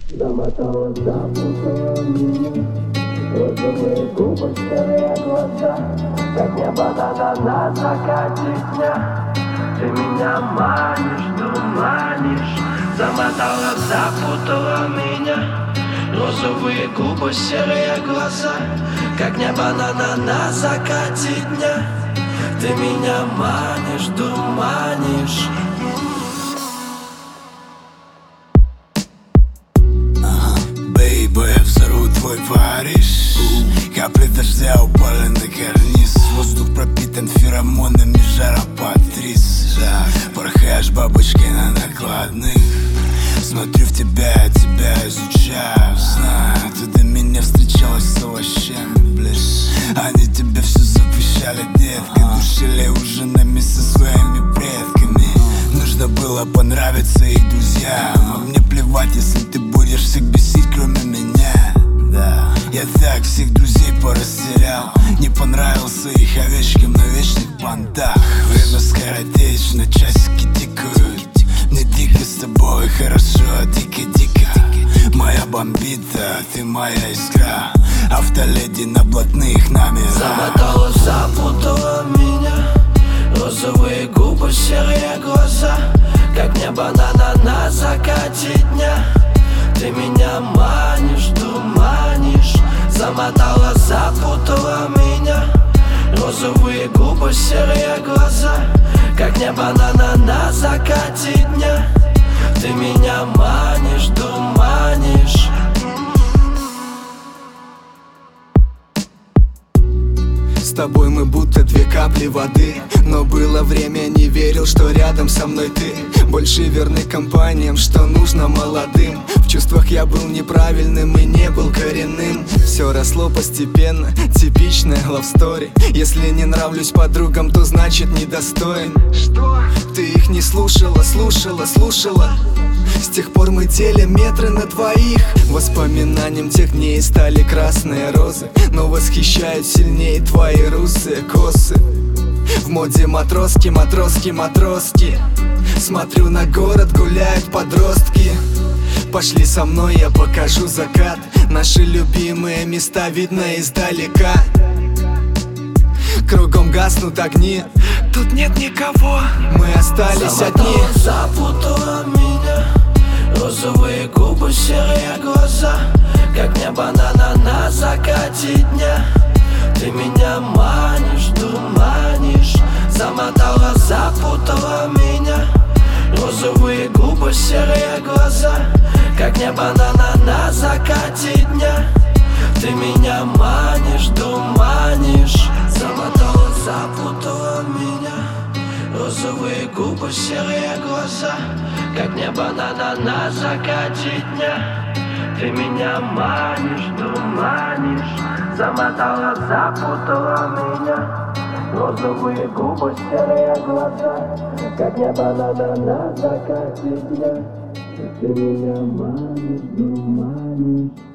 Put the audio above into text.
Замотала, запутала меня. Розовые губы, серые глаза, как небо на закате дня. Ты меня манишь, дурманишь. Замотала, запутала меня. Розовые губы, серые глаза, как небо на закате дня. Ты меня манишь, дурманишь. Бейби, я взорву твой Париж. Капли дождя упали на карниз. Воздух пропитан феромонами, жара Патрис. Порхаешь бабочкой на накладных. Смотрю в тебя, я тебя изучаю. Знаю, ты до меня встречалась с овощами, блядь. Они тебе все запрещали, детка. Душили ужинами со своими предками. Нужно было понравиться их друзьям. А мне плевать, если ты будешь всех бесить, кроме меня. Да, я так всех друзей порастерял. Не понравился их овечкам на вечных понтах. Время скоротечно, часики тикают. Мне дико с тобой, хорошо, дико-дико. Моя бомбита, ты моя искра. Автоледи на блатных номерах. Замотала, запутала меня. Розовые губы, серые глаза, как небо на закате дня. Ты меня манишь, дурманишь. Замотала, запутала меня. Розовые губы, серые глаза, как небо на закате дня. Ты меня манишь, дурманишь. С тобой мы будто две капли воды. Но было время, не верил, что рядом со мной ты. Больше верны компаниям, что нужно молодым. В чувствах я был неправильным и не был коренным. Все росло постепенно, типичная love story. Если не нравлюсь подругам, то значит недостоин. Что? Ты их не слушала, слушала. С тех пор мы делим метры на двоих. Воспоминанием тех дней стали красные розы. Но восхищают сильнее твои русые косы. В моде матроски. Смотрю на город, гуляют подростки. Пошли со мной, я покажу закат. Наши любимые места видно издалека. Кругом гаснут огни, тут нет никого. Мы остались одни. Запутала меня. Розовые губы, серые глаза, как небо на закате дня. Ты меня манишь, дурманишь. Замотала, запутала меня. Розовые губы, серые глаза, как небо на закате дня. Ты меня манишь, дурманишь. Замотала, запутала меня. Розовые губы, серые глаза, как небо на закате дня. Ты меня манишь, дурманишь. Замотала, запутала меня. Розовые губы, серые глаза, как небо на закате дня. Ты меня манишь, дурманишь.